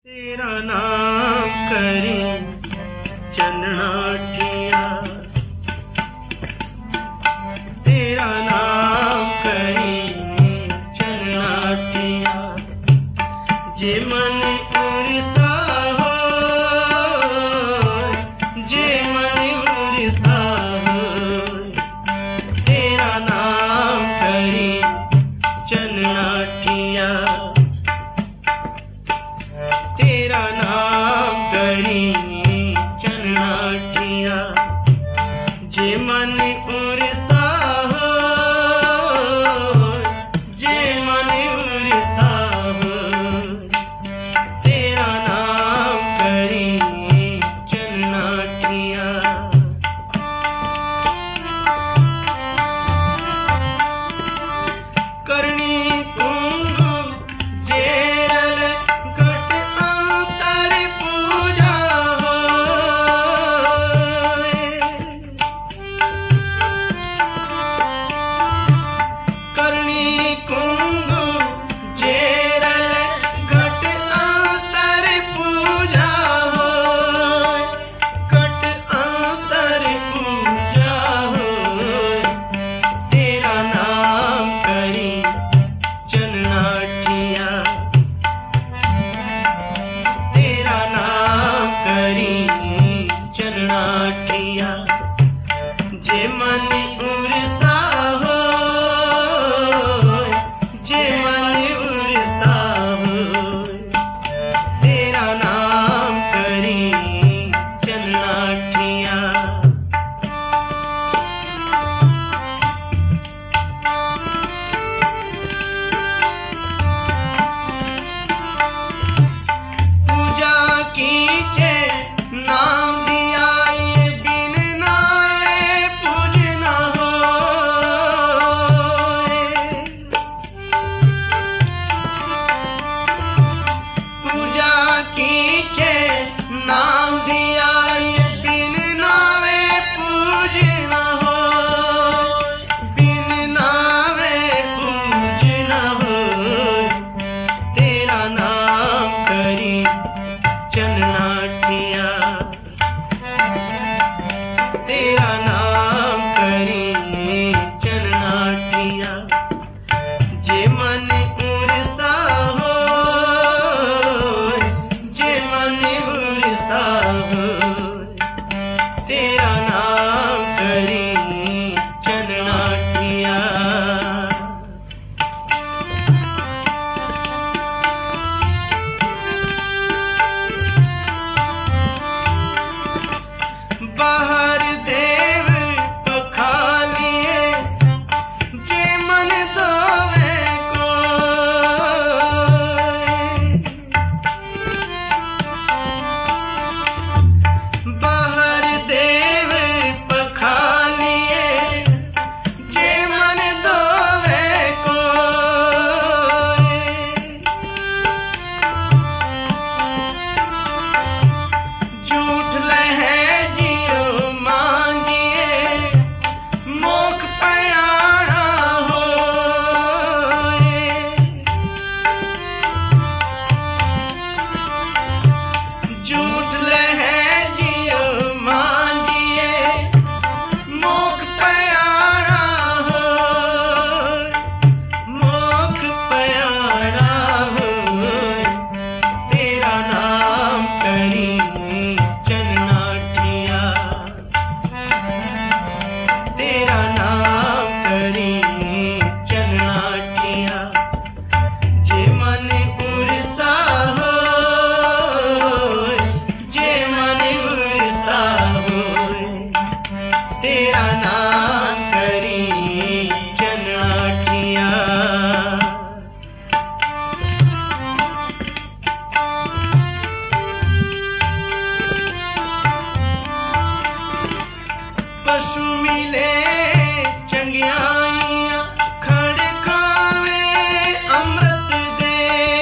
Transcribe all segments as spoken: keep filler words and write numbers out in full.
तेरा नाम करी चन्नाठिया, तेरा नाम करी चन्नाठिया, जे मन उर्सा हो, जे मन उर्सा हो, तेरा नाम करी चन्नाठिया, तेरा नाम करी चन्नाठिया, जे मन उर्सा हो, जे मन उर्सा हो, तेरा नाम करी चन्नाठिया। करनी कुंगु जेरल घट अंतर पूजा हो, करनी कुंगु जेरल घट अंतर पूजा हो, घट अंतर पूजा हो, तेरा नाम करी चन्नाठिया, तेरा नाम करी चन्नाठिया, जे मन उर्सा हो, जे मन उर्सा हो, तेरा नाम करी चन्नाठिया। पूजा कीचे नाम दिया ये बिन नाए पूजना हो, पूजा कीचे नाम दिया ये बिन नावे पूजना हो, बिन नावे पूजना हो, तेरा नाम करी चन्नाठिया, तेरा नाम करी चन्नाठिया, जे मन उर्सा हो, जे मन उर्सा हो, तेरा नाम करी चन्नाठिया। बाहर देव पखालिए, जे मन धोवे को, बाहर देव पखालिए, जे मन धोवे को, झूठ लहे जियो मांगिए, मोख पयाणा हो, झूठ लहे जियो मांगिए, मोख पयाणा हो, मोख पयाणा हो, तेरा नाम करी चन्नाठिया, तेरा नाम करी चन्नाठिया, जे मन उर्सा हो, जे मन उर्सा हो, तेरा नाम करी चन्नाठिया। पशु मिले चंगियाइयां, खड़ खावे अमृत दे,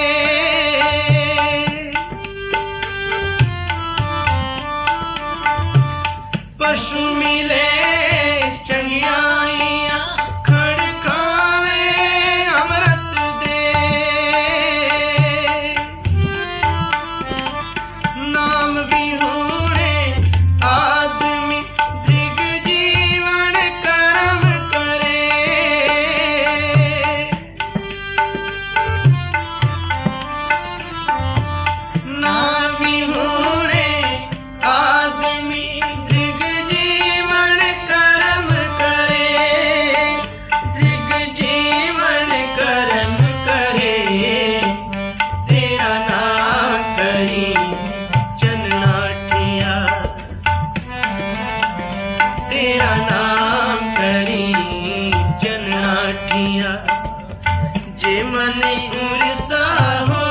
पशु मिले चंगियाइयां, खड़ खावे अमृत दे, करी चन्नाठिया, तेरा नाम करी चन्नाठिया। जे मन उर्सा हो,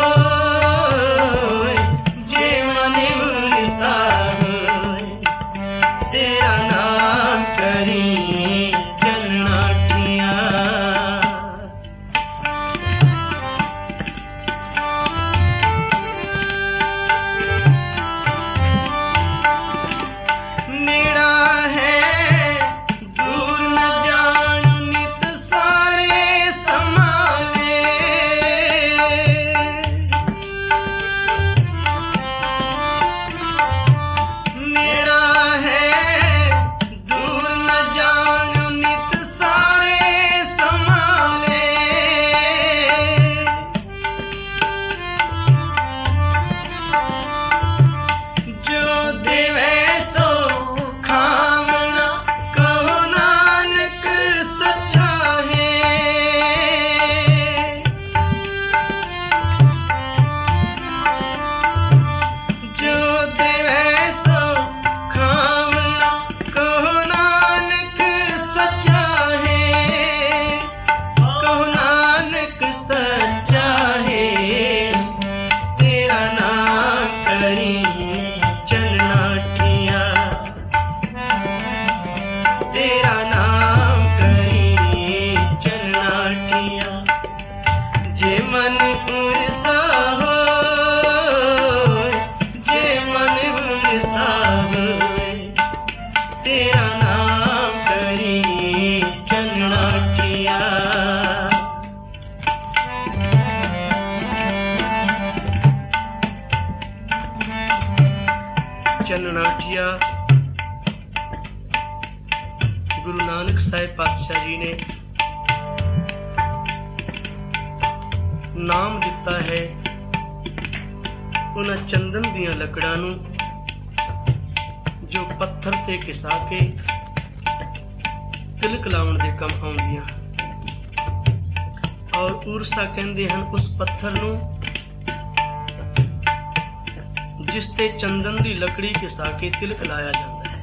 जे मन उर्सा हो, तेरा नाम करी चन्नाठिया। नेड़ा है दूर न जान नित सारे संभाले, नेड़ा है दूर न जान नित सारे संभाले। जो देवे सो खामना, कहो नानक सच्चा है। जो देवे सो खामना, कहो नानक सच्चा है, कहो नानक सच्चा है। तेरा नाम करी चन्नाठिया, तेरा नाम करी चन्नाठिया। जे मन उर्सा हो, जे मन उर्सा हो, तेरा नाम करी चन्नाठिया। चन्नाठिया गुरु नानक साहिब पातशाह जी ने नाम दिता है उन्हां चंदन दियां लकड़ां नूं जो पत्थर ते घिसा के तिलक लाउण दे काम आउंदियां। और उर्सा कहंदे हन उस पत्थर नूं जिस ते चंदन दी लकड़ी घिसा के तिलक लाया जाता है।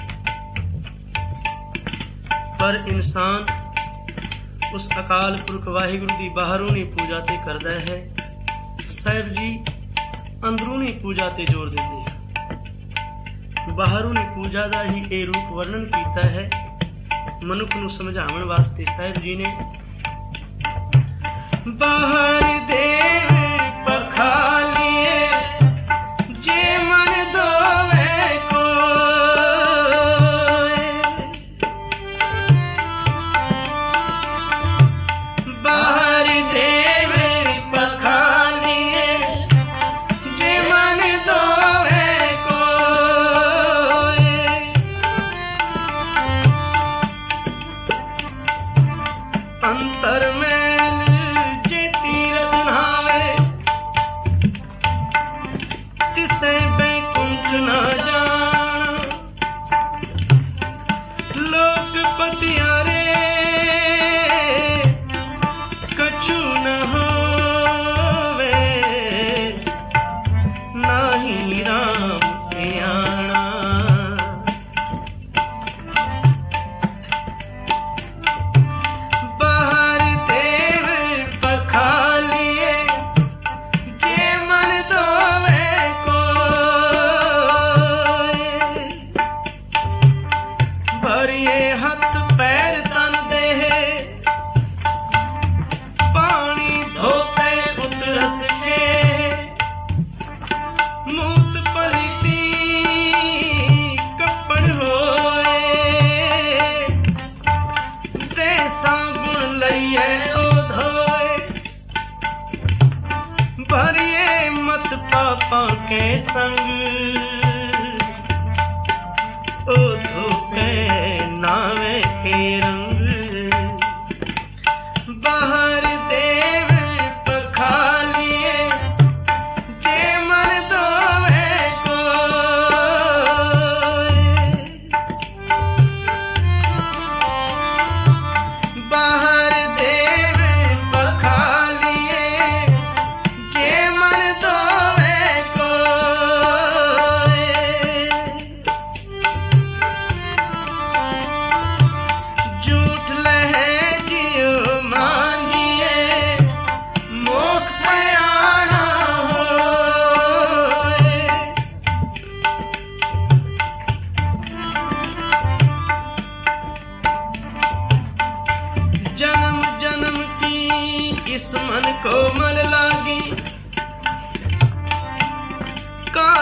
पर इंसान उस अकाल पुरख वाहिगुरु दी बाहरूनी पूजा ते करदा है, साहिब जी अंदरूनी पूजा ते जोर दिंदे हैं। बाहरूनी पूजा दा ही ये रूप वर्णन कीता है मनुख नूं समझावन वास्ते। साहिब जी ने बाहर देव पखालिए, जे मन धोवे कोय। बाहर देव पखालिए, जे मन धोवे कोय। अंतर मैल जे तीरथ नहावे, तिसे बैकुंठ न जाना। लोक पतियारे कछु न होवे, नाही राम आना। बाहर देव पखालिए, जे मन धोवे कोय। भरिए हथ पैर तन देह, पानी धोते उतरस के। मूत पलिती कपड़ होए, दे साबुन लइए ओ धोए। भरिए मत पापा के संग, ओ धोपे नावे के रंग। बाहर देव पखालिए, जे मन धोवे कोय। बाहर देव पखालिए, जे मन धोवे कोय।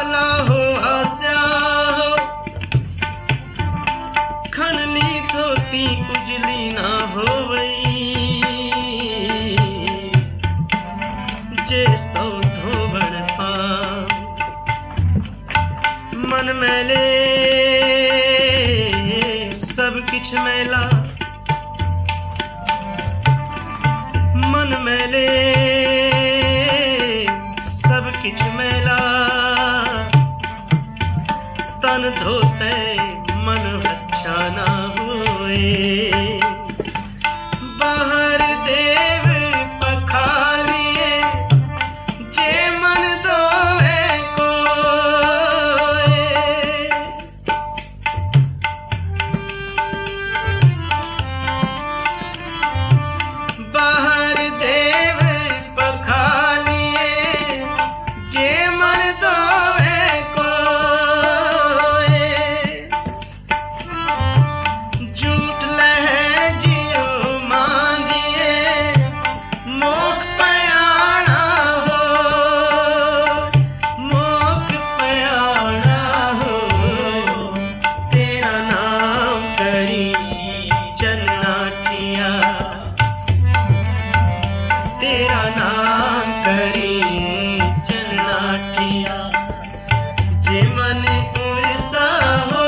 वाला हो हास्या हो, खनली धोती उजली ना होवई, जे सौ धोबड़ पाम मन मैले सब किछ मैला, मन मैले सब किछ मैला, तन धोते मन अच्छा ना होए, बाहर देव पखालिए जे मन धोवे कोए, बाहर देव पखालिए जे मन धोवे कोए, झूठ लहे जियो मांगिए मोख पयाना हो, मोख पयाना हो, तेरा नाम करी जननाठिया, तेरा नाम करी जननाठिया, जे मन उर्सा हो,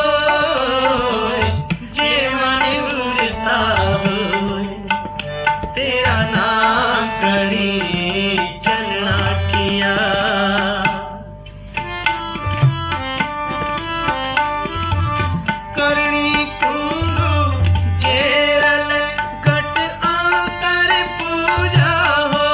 जे मन उर्सा हो, तेरा नाम करी जननाठिया। करणी कुंडू जेरल घट आंतर पूजा हो,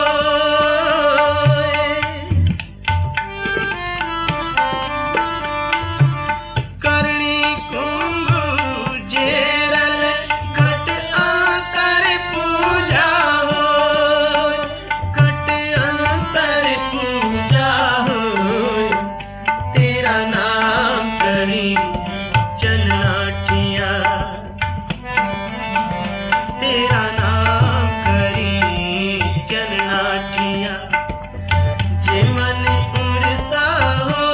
करणी कुंडू जेरल घट आंतर पूजा हो, घट आंतर पूजा हो, तेरा नाम करी जननाठिया, तेरा नाम करी जननाठिया, जे मन उर्सा हो,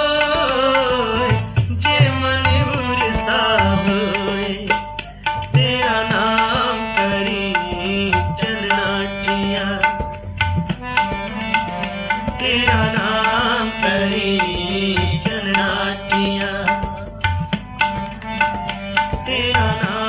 जे मन उर्सा हो, तेरा नाम करी जननाठिया, तेरा नाम करी जननाठिया, तेरा नाम